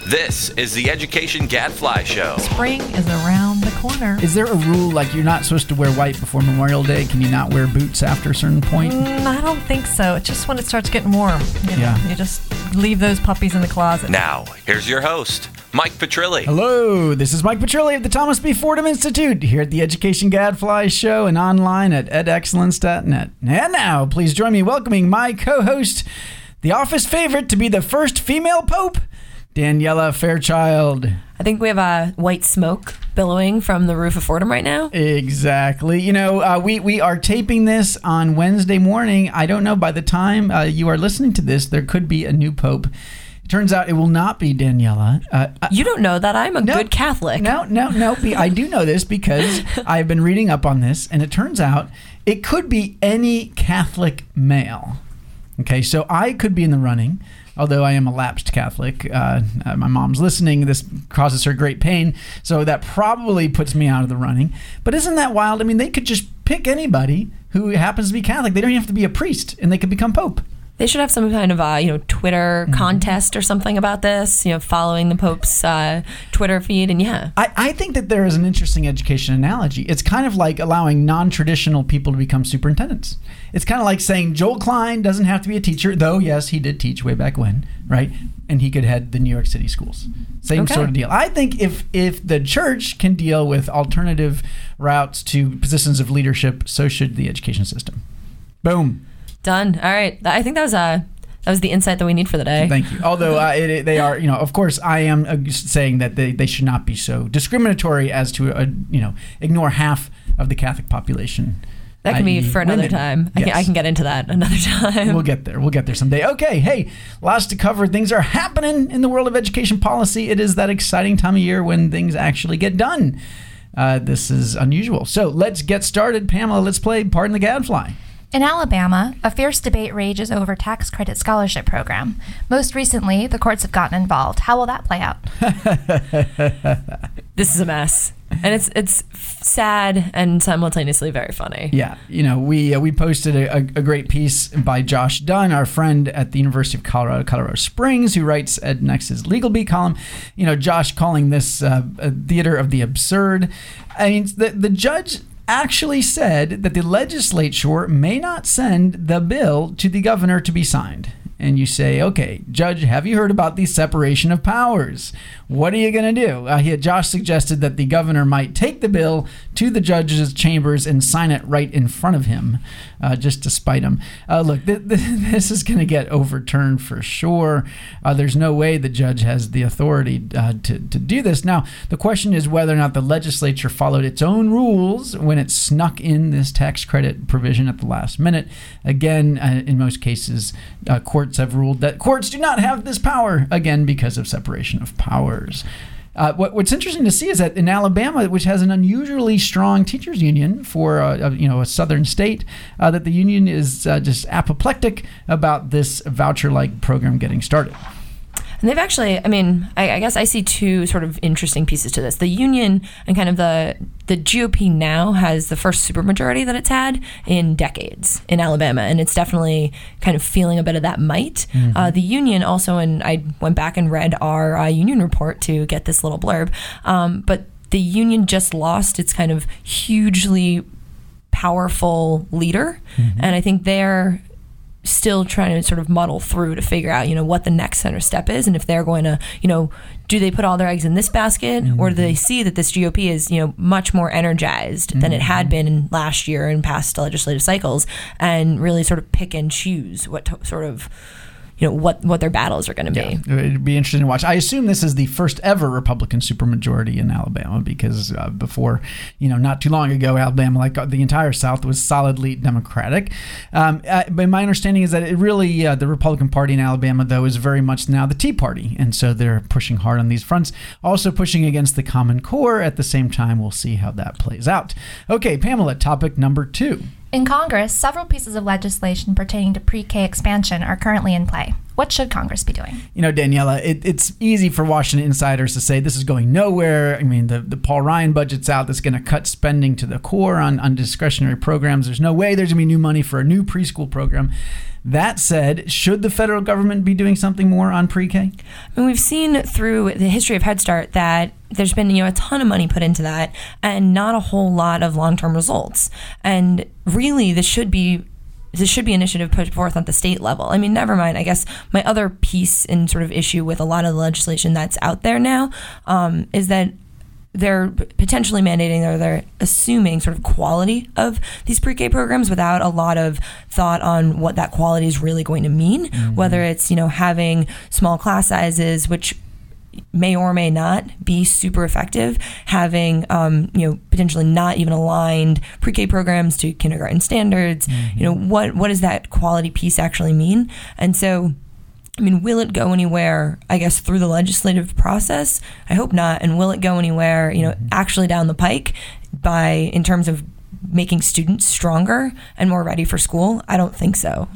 This is the Education Gadfly Show. Spring is around the corner. Is there a rule like you're not supposed to wear white before Memorial Day? Can you not wear boots after a certain point? I don't think so. It's just when it starts getting warm. You just leave those puppies in the closet. Now, here's your host, Mike Petrilli. Hello, this is Mike Petrilli of the Thomas B. Fordham Institute here at the Education Gadfly Show and online at edexcellence.net. And now, please join me welcoming my co-host, the office favorite to be the first female pope, Daniela Fairchild. I think we have white smoke billowing from the roof of Fordham right now. Exactly. You know, we are taping this on Wednesday morning. I don't know, by the time you are listening to this, there could be a new pope. It turns out it will not be Daniela. You don't know that. I'm a good Catholic. No. I do know this because I've been reading up on this, and it turns out it could be any Catholic male. Okay, so I could be in the running. Although I am a lapsed Catholic, my mom's listening. This causes her great pain, so that probably puts me out of the running. But isn't that wild? I mean, they could just pick anybody who happens to be Catholic. They don't even have to be a priest, and they could become pope. They should have some kind of Twitter contest or something about this. Following the Pope's Twitter feed, and I think that there is an interesting education analogy. It's kind of like allowing non-traditional people to become superintendents. It's kind of like saying Joel Klein doesn't have to be a teacher, though yes, he did teach way back when, right? And he could head the New York City schools. Same sort of deal. I think if the church can deal with alternative routes to positions of leadership, so should the education system. Boom. Done. All right. I think that was the insight that we need for the day. Thank you. Although they are, of course, I am saying that they should not be so discriminatory as to, ignore half of the Catholic population. That can be for another time. Yes. I can get into that another time. We'll get there someday. Okay. Hey, lots to cover. Things are happening in the world of education policy. It is that exciting time of year when things actually get done. This is unusual. So let's get started. Pamela, let's play Pardon the Gadfly. In Alabama, a fierce debate rages over tax credit scholarship program. Most recently, the courts have gotten involved. How will that play out? This is a mess. And it's sad and simultaneously very funny. Yeah. We posted a great piece by Josh Dunn, our friend at the University of Colorado Springs, who writes at Nex's Legal Beat column. Josh calling this a theater of the absurd. I mean, the judge actually said that the legislature may not send the bill to the governor to be signed. And you say, okay, Judge, have you heard about the separation of powers? What are you going to do? Josh suggested that the governor might take the bill to the judge's chambers and sign it right in front of him, just to spite him. Look, this is going to get overturned for sure. There's no way the judge has the authority to do this. Now, the question is whether or not the legislature followed its own rules when it snuck in this tax credit provision at the last minute. Again, in most cases, courts have ruled that courts do not have this power, again, because of separation of powers. What's interesting to see is that in Alabama, which has an unusually strong teachers union for a southern state, that the union is just apoplectic about this voucher-like program getting started. And they've actually, I guess I see two sort of interesting pieces to this. The union and kind of the GOP now has the first supermajority that it's had in decades in Alabama, and it's definitely kind of feeling a bit of that might. Mm-hmm. The union also, and I went back and read our union report to get this little blurb, but the union just lost its kind of hugely powerful leader, mm-hmm. and I think they're still trying to sort of muddle through to figure out, what the next center step is, and if they're going to, do they put all their eggs in this basket, mm-hmm. or do they see that this GOP is, much more energized mm-hmm. than it had been in last year and past legislative cycles, and really sort of pick and choose what sort of what their battles are going to be. It'd be interesting to watch. I assume this is the first ever Republican supermajority in Alabama because before, not too long ago, Alabama, like the entire South, was solidly Democratic. But my understanding is that it really, the Republican Party in Alabama, though, is very much now the Tea Party. And so they're pushing hard on these fronts, also pushing against the Common Core at the same time. We'll see how that plays out. Okay, Pamela, topic number 2. In Congress, several pieces of legislation pertaining to pre-K expansion are currently in play. What should Congress be doing? Daniela, it's easy for Washington insiders to say this is going nowhere. I mean, the Paul Ryan budget's out that's going to cut spending to the core on discretionary programs. There's no way there's going to be new money for a new preschool program. That said, should the federal government be doing something more on pre-K? I mean, we've seen through the history of Head Start that there's been a ton of money put into that and not a whole lot of long-term results. And really, this should be an initiative put forth at the state level. I mean, never mind. I guess my other piece and sort of issue with a lot of the legislation that's out there now is that they're potentially mandating or they're assuming sort of quality of these pre-K programs without a lot of thought on what that quality is really going to mean, whether it's, having small class sizes, which may or may not be super effective, having potentially not even aligned pre-K programs to kindergarten standards. What does that quality piece actually mean? And so, I mean, will it go anywhere, I guess, through the legislative process? I hope not. And will it go anywhere, actually down the pike in terms of making students stronger and more ready for school? I don't think so.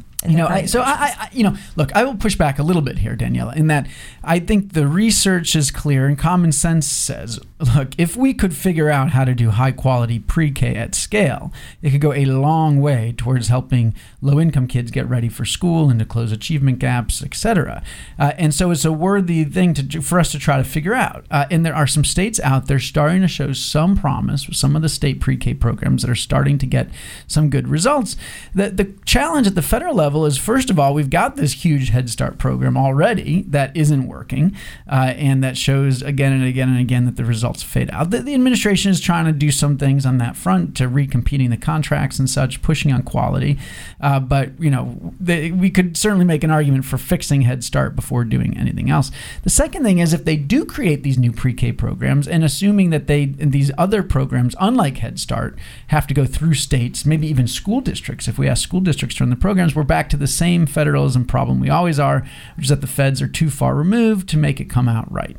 Look, I will push back a little bit here, Daniela, in that I think the research is clear and common sense says, look, if we could figure out how to do high quality pre-K at scale, it could go a long way towards helping low-income kids get ready for school and to close achievement gaps, etc. And so it's a worthy thing for us to try to figure out. And there are some states out there starting to show some promise with some of the state pre-K programs that are starting to get some good results. The challenge at the federal level is, first of all, we've got this huge Head Start program already that isn't working and that shows again and again and again that the results fade out. The administration is trying to do some things on that front to recompeting the contracts and such, pushing on quality. But we could certainly make an argument for fixing Head Start before doing anything else. The second thing is, if they do create these new pre-K programs and assuming that these other programs, unlike Head Start, have to go through states, maybe even school districts. If we ask school districts to run the programs, we're back to the same federalism problem we always are, which is that the feds are too far removed to make it come out right.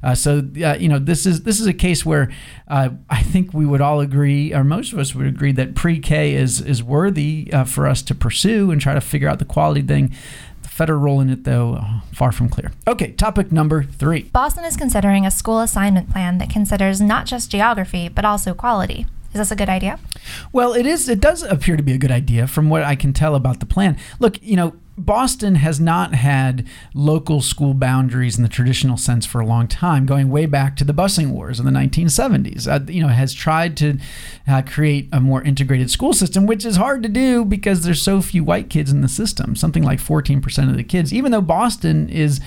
This is a case where I think we would all agree, or most of us would agree, that pre-K is worthy for us to pursue and try to figure out the quality thing. The federal role in it, though, far from clear. Okay, topic number 3. Boston is considering a school assignment plan that considers not just geography, but also quality. Is this a good idea? Well, it is. It does appear to be a good idea from what I can tell about the plan. Look, Boston has not had local school boundaries in the traditional sense for a long time, going way back to the busing wars in the 1970s. Has tried to create a more integrated school system, which is hard to do because there's so few white kids in the system. Something like 14% of the kids, even though Boston is,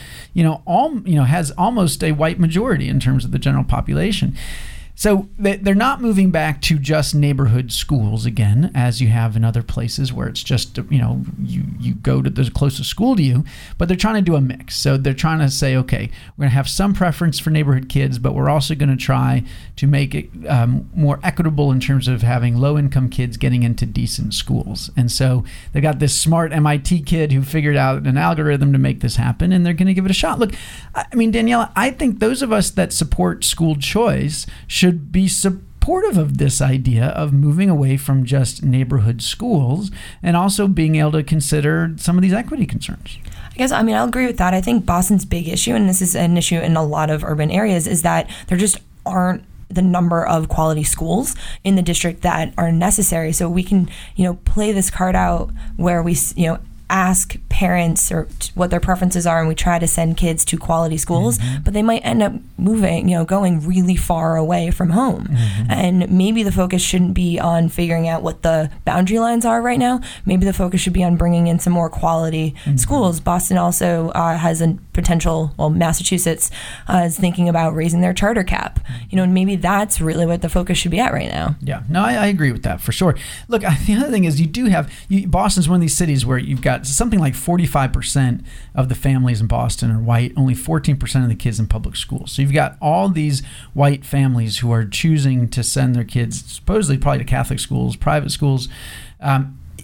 has almost a white majority in terms of the general population. So they're not moving back to just neighborhood schools again, as you have in other places where it's just, you go to the closest school to you, but they're trying to do a mix. So they're trying to say, okay, we're going to have some preference for neighborhood kids, but we're also going to try to make it more equitable in terms of having low-income kids getting into decent schools. And so they got this smart MIT kid who figured out an algorithm to make this happen, and they're going to give it a shot. Look, I mean, Daniela, I think those of us that support school choice should be supportive of this idea of moving away from just neighborhood schools and also being able to consider some of these equity concerns. I'll agree with that. I think Boston's big issue, and this is an issue in a lot of urban areas, is that there just aren't the number of quality schools in the district that are necessary. So we can, play this card out where we, ask parents or what their preferences are, and we try to send kids to quality schools, but they might end up moving, going really far away from home. And maybe the focus shouldn't be on figuring out what the boundary lines are right now. Maybe the focus should be on bringing in some more quality schools. Boston also has a potential, Massachusetts is thinking about raising their charter cap, and maybe that's really what the focus should be at right now. Yeah, no, I agree with that for sure. Look, the other thing is Boston's one of these cities where you've got something like 45% of the families in Boston are white, only 14% of the kids in public schools. So you've got all these white families who are choosing to send their kids supposedly probably to Catholic schools, private schools.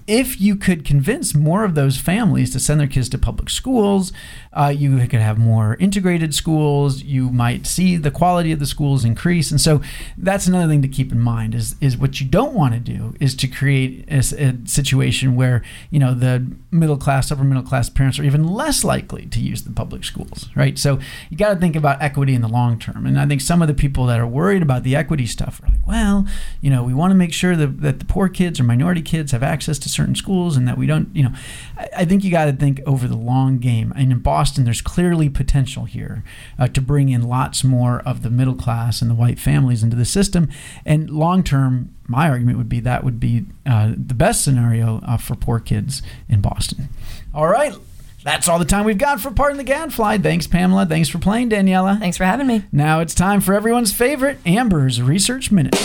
if you could convince more of those families to send their kids to public schools, you could have more integrated schools. You might see the quality of the schools increase. And so that's another thing to keep in mind is what you don't want to do is to create a situation where, the middle class, upper middle class parents are even less likely to use the public schools, right? So you got to think about equity in the long term. And I think some of the people that are worried about the equity stuff are like, well, we want to make sure that the poor kids or minority kids have access to certain schools and that we don't, I think you got to think over the long game. And in Boston, there's clearly potential here to bring in lots more of the middle class and the white families into the system. And long term, my argument would be that would be the best scenario for poor kids in Boston. All right. That's all the time we've got for Pardon the Gadfly. Thanks, Pamela. Thanks for playing, Daniela. Thanks for having me. Now it's time for everyone's favorite, Amber's Research Minute.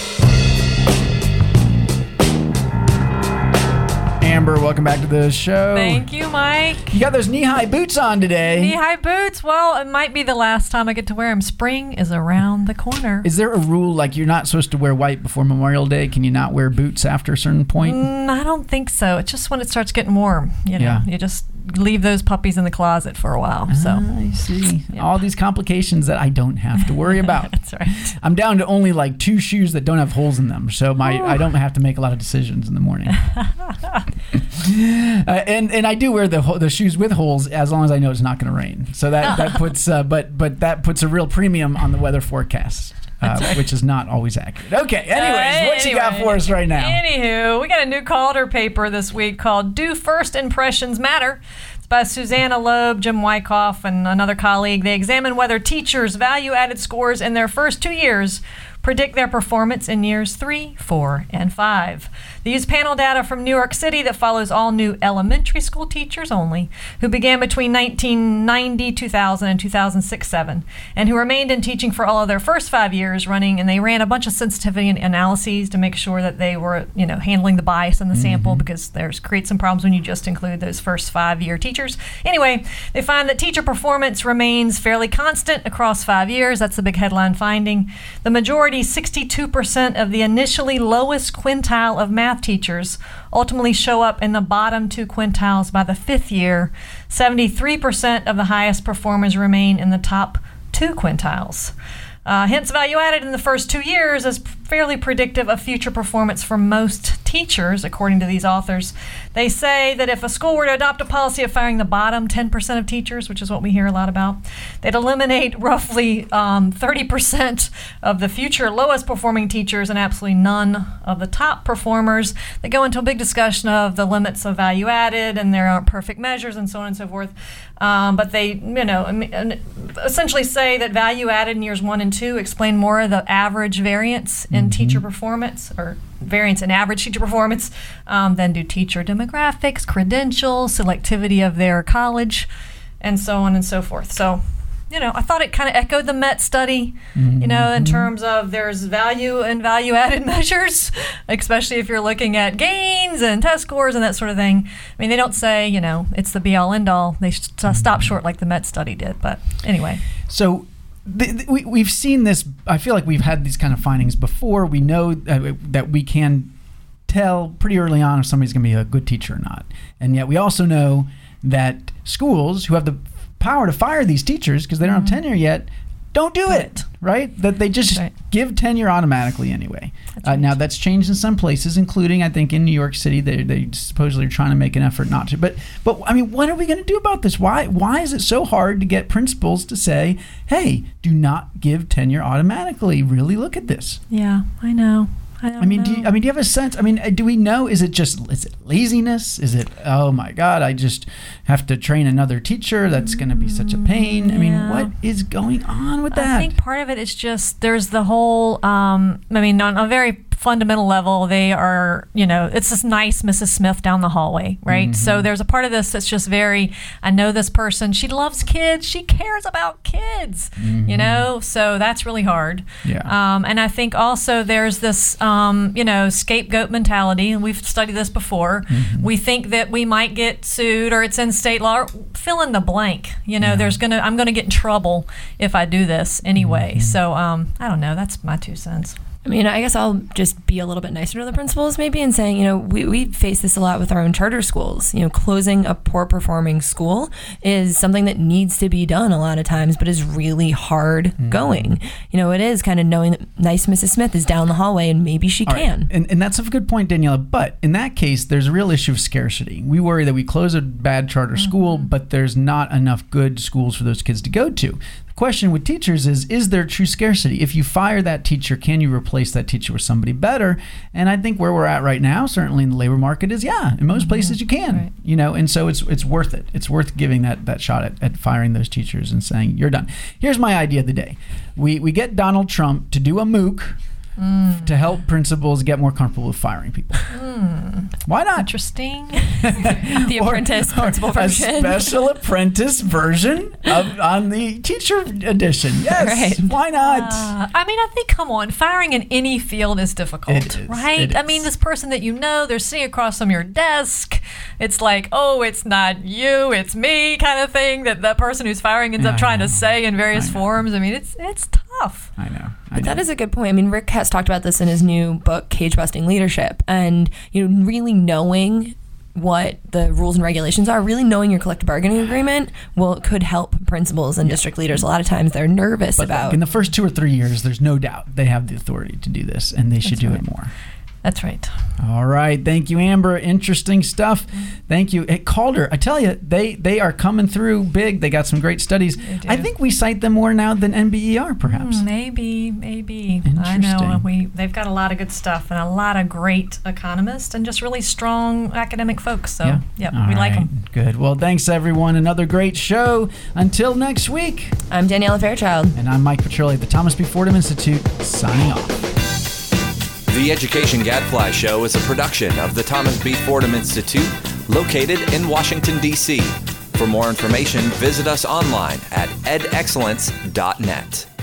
Amber, welcome back to the show. Thank you, Mike. You got those knee-high boots on today. Knee-high boots? Well, it might be the last time I get to wear them. Spring is around the corner. Is there a rule like you're not supposed to wear white before Memorial Day? Can you not wear boots after a certain point? I don't think so. It's just when it starts getting warm. You just leave those puppies in the closet for a while. So I see. Yeah. All these complications that I don't have to worry about. That's right. I'm down to only like 2 shoes that don't have holes in them, so I don't have to make a lot of decisions in the morning. And I do wear the shoes with holes as long as I know it's not going to rain. So that puts but that puts a real premium on the weather forecast. Which is not always accurate. Okay, anyways, what you got for us right now? Anywho, we got a new Calder paper this week called Do First Impressions Matter? It's by Susanna Loeb, Jim Wyckoff, and another colleague. They examine whether teachers' value-added scores in their first 2 years predict their performance in years 3, 4, and 5. They use panel data from New York City that follows all new elementary school teachers only, who began between 1990, 2000, and 2006-07, and who remained in teaching for all of their first 5 years running, and they ran a bunch of sensitivity analyses to make sure that they were, handling the bias in the sample, because there's creates some problems when you just include those first 5-year teachers. Anyway, they find that teacher performance remains fairly constant across 5 years. That's the big headline finding. The majority, 62% of the initially lowest quintile of math teachers ultimately show up in the bottom 2 quintiles by the 5th year. 73% of the highest performers remain in the top 2 quintiles. Hence, value added in the first 2 years is fairly predictive of future performance for most teachers, according to these authors. They say that if a school were to adopt a policy of firing the bottom 10% of teachers, which is what we hear a lot about, they'd eliminate roughly 30% of the future lowest performing teachers and absolutely none of the top performers. They go into a big discussion of the limits of value added, and there aren't perfect measures and so on and so forth. But they, essentially say that value added in years 1 and 2 explain more of the average variance in teacher performance, or variance in average teacher performance, than do teacher demographics, credentials, selectivity of their college, and so on and so forth. So, I thought it kind of echoed the Met study, in terms of there's value and value-added measures, especially if you're looking at gains and test scores and that sort of thing. I mean, they don't say, it's the be-all, end-all. They stop short like the Met study did. But anyway. So we've seen this. I feel like we've had these kind of findings before. We know that we can tell pretty early on if somebody's going to be a good teacher or not. And yet we also know that schools who have the power to fire these teachers because they don't have tenure yet don't do it, right? That they just give tenure automatically anyway. Now that's changed in some places, including I think in New York City. They supposedly are trying to make an effort not to. But I mean, what are we going to do about this? Why is it so hard to get principals to say, hey, do not give tenure automatically? Really look at this. Yeah, I know. Do you have a sense? I mean, do we know? Is it laziness? Is it, oh my God, I just have to train another teacher? That's going to be such a pain. I mean, what is going on with that? I think part of it is just there's the whole, on a very fundamental level, they are, it's this nice Mrs. Smith down the hallway, right? So there's a part of this that's just very, I know this person, she loves kids, she cares about kids, so that's really hard. Yeah. And I think also there's this, scapegoat mentality, and we've studied this before. We think that we might get sued, or it's in state law, fill in the blank. I'm going to get in trouble if I do this anyway. So I don't know. That's my 2 cents. I mean, I guess I'll just be a little bit nicer to the principals maybe and saying, we face this a lot with our own charter schools. Closing a poor performing school is something that needs to be done a lot of times, but is really hard going. It is kind of knowing that nice Mrs. Smith is down the hallway and maybe she can. Right. And that's a good point, Daniela. But in that case, there's a real issue of scarcity. We worry that we close a bad charter school, but there's not enough good schools for those kids to go to. Question with teachers is there true scarcity? If you fire that teacher, can you replace that teacher with somebody better? And I think where we're at right now, certainly in the labor market, is in most places you can, and so it's worth it. It's worth giving that shot at firing those teachers and saying, you're done. Here's my idea of the day. We get Donald Trump to do a MOOC to help principals get more comfortable with firing people. Why not? Interesting. The apprentice principal version. A special apprentice version on the teacher edition. Yes. Right. Why not? I think, come on, firing in any field is difficult, right? I mean, this person that they're sitting across from your desk. It's like, oh, it's not you, it's me kind of thing that person who's firing ends up trying to say in various forms. I mean, it's tough. I know. But that is a good point. I mean, Rick has talked about this in his new book, Cage Busting Leadership, and really knowing what the rules and regulations are, really knowing your collective bargaining agreement could help principals and district leaders. A lot of times they're nervous about. In the first 2 or 3 years, there's no doubt they have the authority to do this, and they should do it more. That's right. All right. Thank you, Amber. Interesting stuff. Thank you. At Calder, I tell you, they are coming through big. They got some great studies. I think we cite them more now than NBER, perhaps. Maybe. Interesting. I know. They've got a lot of good stuff and a lot of great economists and just really strong academic folks. So, we like them. Good. Well, thanks, everyone. Another great show. Until next week. I'm Daniela Fairchild. And I'm Mike Petrilli at the Thomas B. Fordham Institute, signing off. The Education Gadfly Show is a production of the Thomas B. Fordham Institute, located in Washington, D.C. For more information, visit us online at edexcellence.net.